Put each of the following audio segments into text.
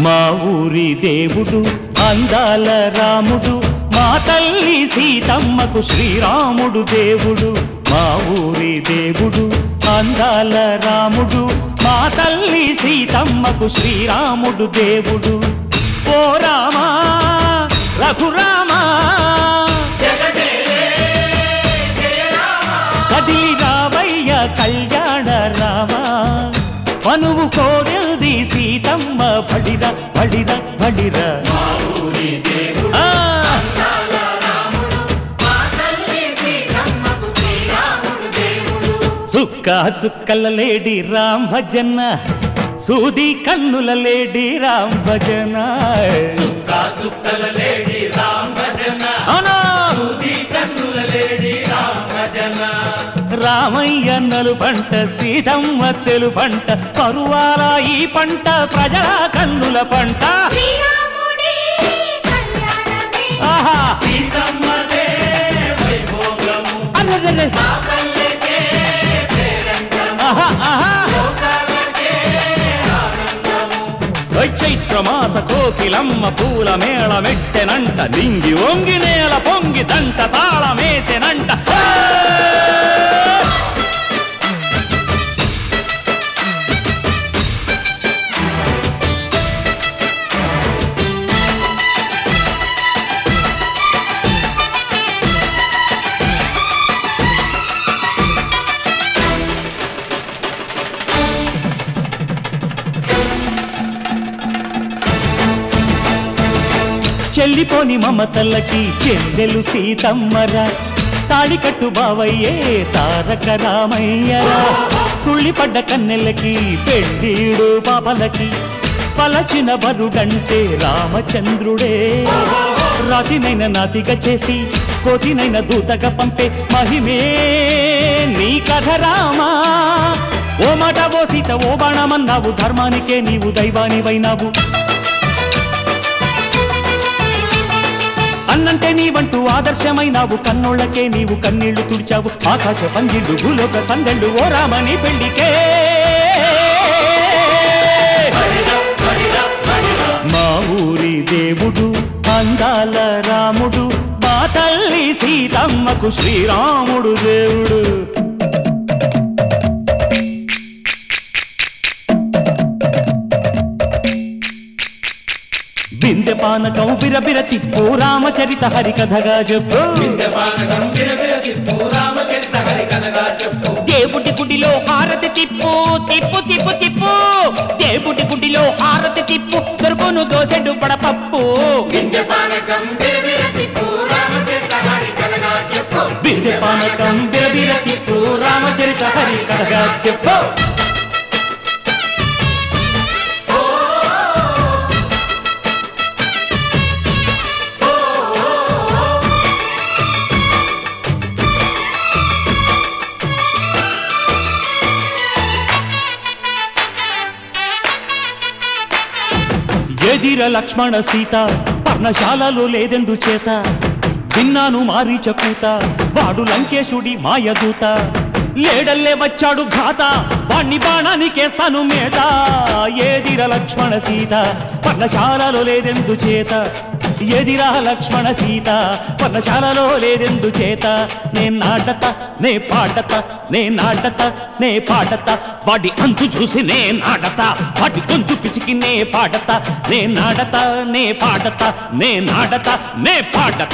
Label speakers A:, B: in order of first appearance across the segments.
A: మా ఊరి దేవుడు అందాల రాముడు, మా తల్లి సీతమ్మకు శ్రీరాముడు దేవుడు. మా ఊరి దేవుడు అందాల రాముడు, మా తల్లి సీతమ్మకు శ్రీరాముడు దేవుడు. ఓ రామా రఘురామా కదిలి రావయ్య కళ్యాణ రామా, మనువు కోరెల్ది సీతమ్మ బడిర బడిర బడిర. చుక్క చుక్కల లేడి రామ్ భజన, సూది కన్నుల లేడి రామ్ భజన.
B: చుక్క చుక్కల లేడి రామ్ భజన, సూది కన్నుల లేడి రామ్ భజన.
A: రామయ్య నలు పంట సీతమ్మ తెలు పంట, పరువాల ఈ పంట ప్రజల కన్నుల పంట. ఆహా
B: సీతమ్మదే వైభోగము,
A: అరెరెరె.
B: మా పల్లెకే పేరంటము,
A: ఆహా ఆహా
B: లోకాలకే ఆనందము.
A: చైత్రమాస కోకిలమ్మ పూల మేళ మెట్టెనంట, నింగి వంగి నేల పొంగి జంట తాళమేసెనంట. చెల్లిపోని మమతలకి చెల్లెలు సీతమ్మరా, తాళికట్టు బావయ్యే తారక రామయ్యరా. తుళ్ళిపడ్డ కన్నెలకి పెళ్ళీడు పాపలకి, పలచిన బరుడంటే రామచంద్రుడే. రాతినైన నాతిగా చేసి కోతినైన దూతగా పంపే మహిమే నీ కథ రామా. ఓ మాట ఓ సీత ఓ బాణమన్నావు, ధర్మానికే నీవు దైవానివైనావు. అన్నంటే నీవంటూ ఆదర్శమైనావు, కన్నోళ్ళకే నీవు కన్నీళ్లు తుడిచావు. ఆకాశ పందిళ్ళు భూలోక సందళ్ళు ఓ రామని పెళ్లికే. మా ఊరి దేవుడు అందాల రాముడు, మా తల్లి సీతమ్మకు శ్రీరాముడు దేవుడు. బిందె పానకం బిరబిర తిప్పు రామచరిత హరికథగా చెప్పు.
B: వింధ్యపానకం బిరబిర తిప్పు రామచరిత హరికథగా చెప్పు.
A: దేవుడి గుడిలో హారతి తిప్పు తిప్పు తిప్పు తిప్పు, దేవుడి గుడిలో హారతి తిప్పు, దొరుకును దోసెడు పడపప్పు.
B: వింధ్యపానకం బిరబిర తిప్పు రామచరిత హరికథగా చెప్పు.
A: బిందె పానకం బిరబిర తిప్పు రామచరిత హరికథగా చెప్పు. ఎదిర లక్ష్మణ సీత పర్ణశాలలో లేదెందు చేత, విన్నాను మారీచ కూత వాడు లంకేశుడి మాయదూత. లేడల్లే వచ్చాడు ఘాత, వాణ్ణి బాణానికేస్తాను మేత. ఏదిర లక్ష్మణ సీత పర్ణశాలలో లేదెందు చేత, ఎదిరా లక్ష్మణ సీత పర్ణశాలలో లేదెందు చేత. నే నాటత నే పాటత నే నాటత నే పాటత, వాడి అంతు చూసి నే నాటత, వాడి గొంతు పిసికి నే పాటత. నే నాటత నే పాటత నే నాటత నే పాటత.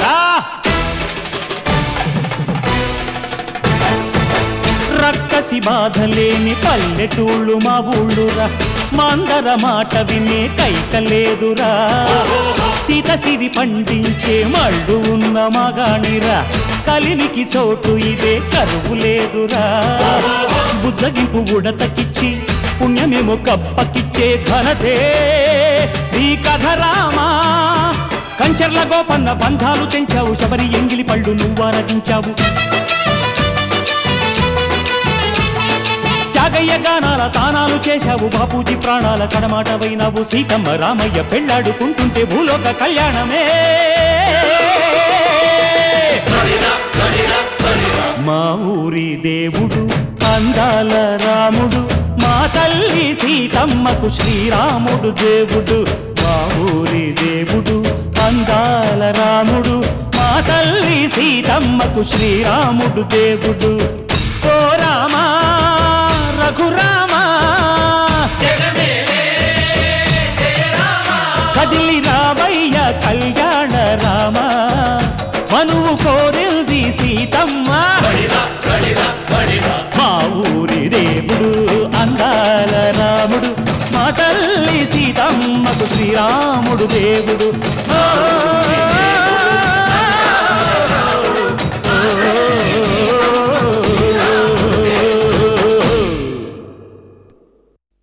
A: రక్కసి బాధలేని పల్లెటూళ్ళు మా ఊళ్ళురా, మందర మాట వినే కైకలేదురా. సీత సిరి పండించే మళ్ళు ఉన్న మగాణిరా, కలిమికి చోటు ఇదే కరువు లేదురా. బుజ్జగింపు ఉడతకిచ్చి పుణ్యమేమో కప్పకిచ్చే ఘనతే ఈ కథ రామా. కంచర్ల గోపన్న బంధాలు తెంచావు, శబరి ఎంగిలి పళ్ళు నువ్వారగించావు. త్యాగయ్య గానాల తానాలు చేశావు, బాపూజీ ప్రాణాల కడమాటవైనావు. సీతమ్మ రామయ్య పెళ్ళాడుకుంటుంటే భూలోక కళ్యాణమే. మా ఊరి దేవుడు అందాల రాముడు, మా తల్లి సీతమ్మకు శ్రీరాముడు దేవుడు. మా సీతమ్మకు శ్రీరాముడు దేవుడు. ఓ రామా రఘురామా కదిలి రావయ్య కళ్యాణ రామ, మనువు కోరింది సీతమ్మ. మా ఊరి దేవుడు అందాల రాముడు, మా తల్లి సీతమ్మకు శ్రీరాముడు దేవుడు.